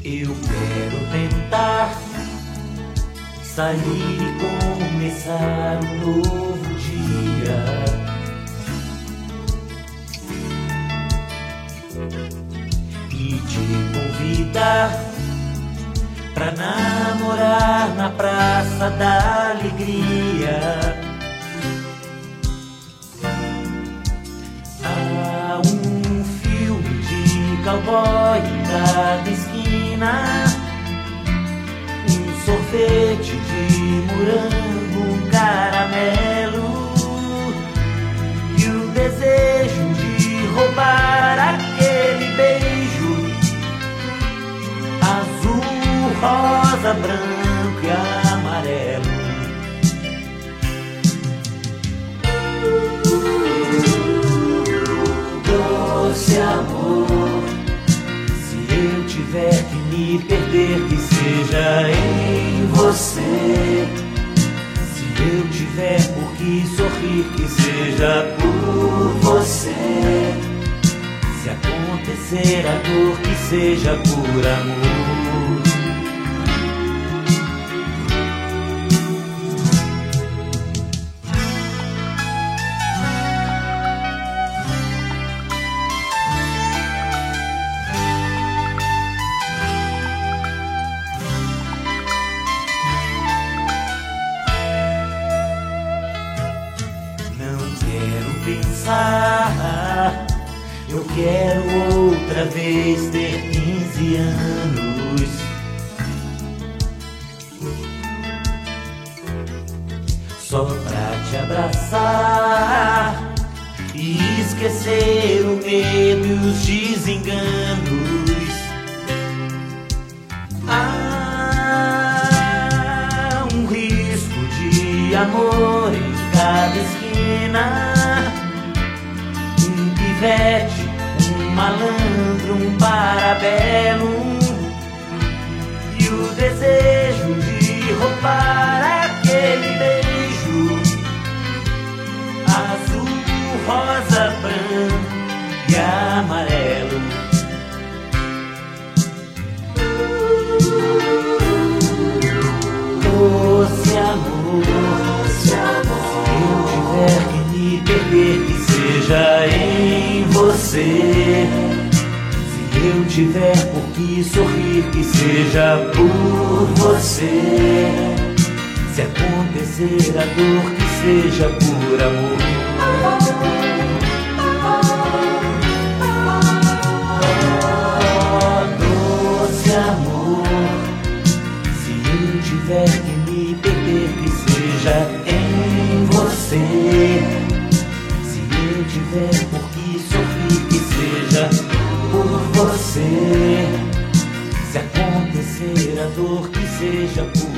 Eu quero tentar sair e começar um novo dia. E te convidar pra namorar na Praça da Alegria. Há um filme de cowboy em cada esquina, um sorvete de morango, um caramelo e o desejo de roubar aquele beijo azul, rosa, branco e amarelo. Doce amor, se eu tiver que me perder, que seja em você. Se eu tiver por que sorrir, que seja por você. Se acontecer a dor, que seja por amor. Pensar, eu quero outra vez ter 15 anos. Só pra te abraçar e esquecer o medo e os desenganos. Há um risco de amor em cada esquina. Um malandro, um parabellum e o desejo de roubar aquele beijo azul, rosa, branco e amarelo. Doce amor, se eu tiver que me perder, que seja em você. Se eu tiver por que sorrir, que seja por você. Se acontecer a dor, que seja por amor. Oh, doce amor, se eu tiver que me perder, que seja em você. Se eu tiver por que sorrir, que seja por você. Se acontecer a dor, que seja por